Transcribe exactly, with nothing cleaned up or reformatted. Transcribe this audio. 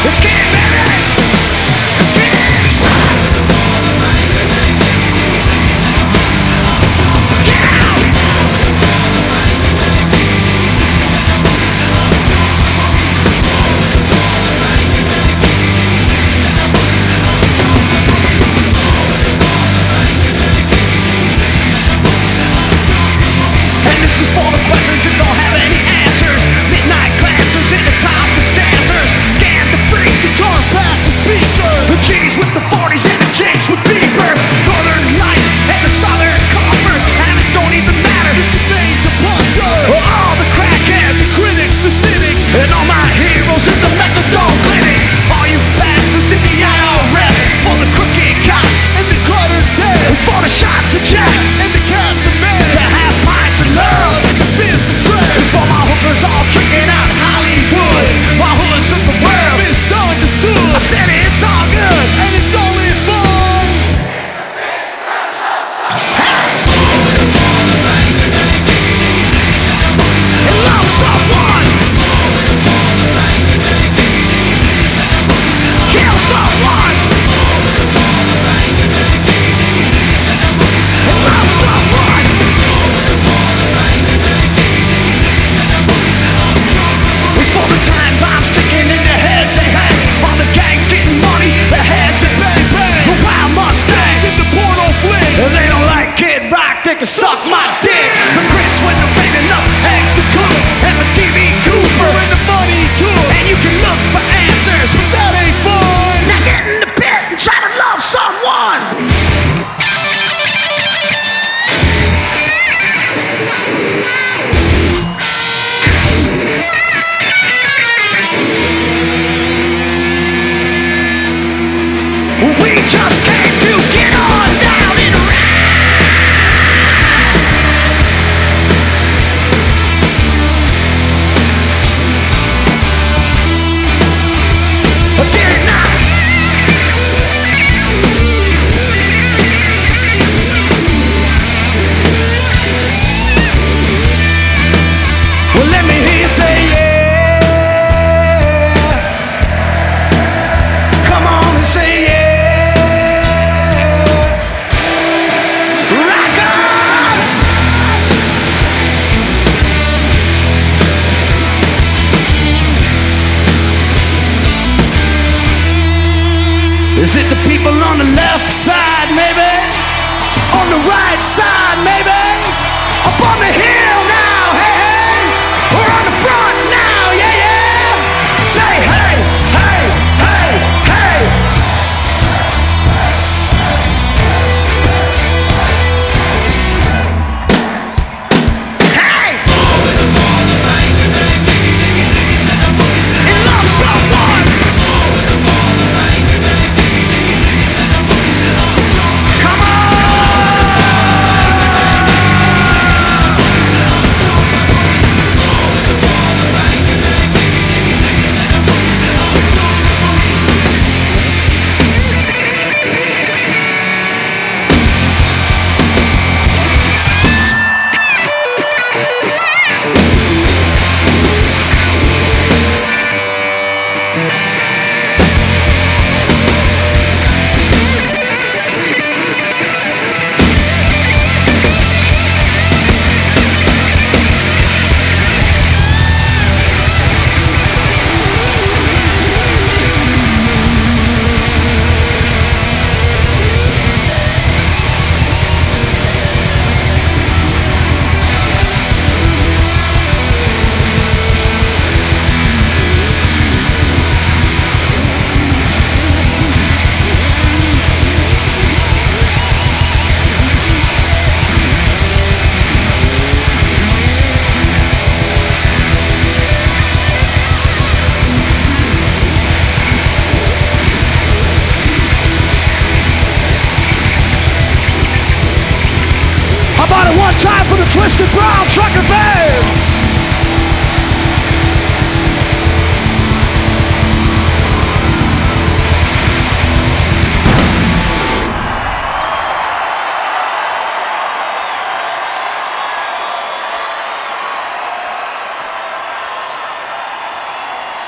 It's getting better. It's getting get out. And this is for the questions that don't have any answers. Midnight glances in the topless dancers. Damn the freaks and cars pack the speaker. The G's with the forties and the chicks with beeper. Northern lights and the southern comfort. And it don't even matter if you fade to puncture. All the crackheads, the critics, the cynics, and all my heroes in the methadone clinics. All you bastards in the I R S. For the crooked cop and the cluttered dead. It's for the shots of Jack and the cats of men. To have pints of love and the business dread. It's for my hookers all tricking out Hollywood. My hoods of the world misunderstood. I said it's all good and it's only fun. And love someone. Kill someone. And love someone. It's for the time bombs sticking in their heads. Hey, hey, all the gangs getting money, their heads and bang, bang. The wild Mustangs in the porno flicks. If they don't like Kid Rock, they can suck my dick. The Grits when they're raining up eggs to cook. And the D B Cooper and the money too. And you can look for answers, but that ain't fun. Now get in the pit and try to love someone. We just came to get on down and ride. Get it now. Well, let me hear you say yeah. Come on and say yeah. Rock on! Is it the people on the left side, maybe? On the right side, maybe? Up on the hill now, hey, hey! Or on the front now, yeah, yeah! Say hey, hey, hey, hey! Hey! And love someone! Come on! One time for the Twisted Brown Trucker Band.